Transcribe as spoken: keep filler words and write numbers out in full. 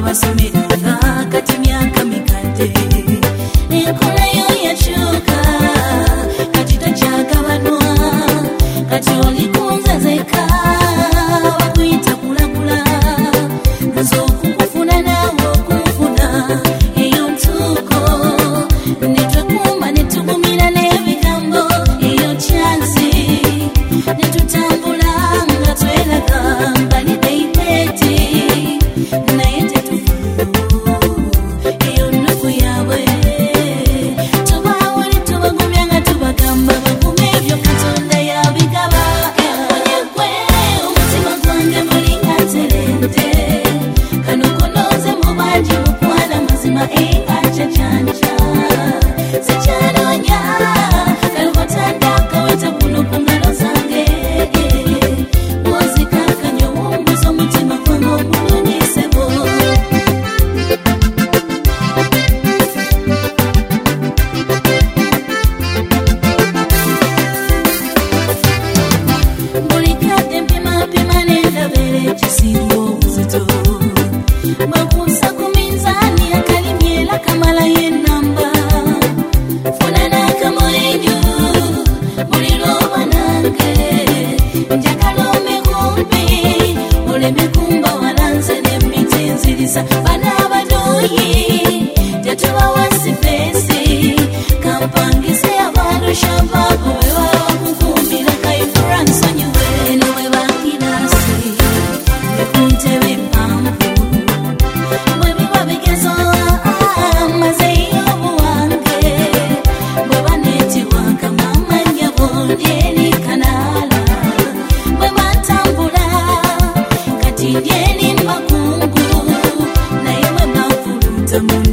basomeranga kati myaka mikadde enkola yo yakyuka kati takyagabanwa kati oli kunzazeka bakuyita kulagula nze okukufuna naawe okufuna eyo ntuuko netwekuuma netugumira n'ebigambo eyo kyansi netutambula nga tweraga mbali deipeti naye tetufu eyo nnuku yaabwe tubaawo ne tubagumya nga tubagamba bagume ebyo katonda yabigaba emunye gwe omutima gwange mulinga nserente kano konoze mu bangi mukwana mazima enga ncacanca sikyanoonya kalukotandaka weta kuno ku ngalo zange wozikakanya owumbuza omutima gwange omulungisebo buli kadde mpimapima nendabera ekisinga obuzito bakuusa ku minzaani akalimyera kamalayo ennamba funa n'akamoyenyo buli lwoba nange njagala omekumpi oleme kumba walanze n'emiti nzirisa bana abadoyi tetubawa sipesi kampangise abarusha baabo bwe baba bakukuumira kayifura nsonyiwe eno bwe bakirasi ne ku ntebe empanvu bwe biba bigezo mazeyo obuwange bwe baneetiwanga mamanya bondi eri kanaala bwe batambula kati ndi eri makungu naye bwe bafuluta mu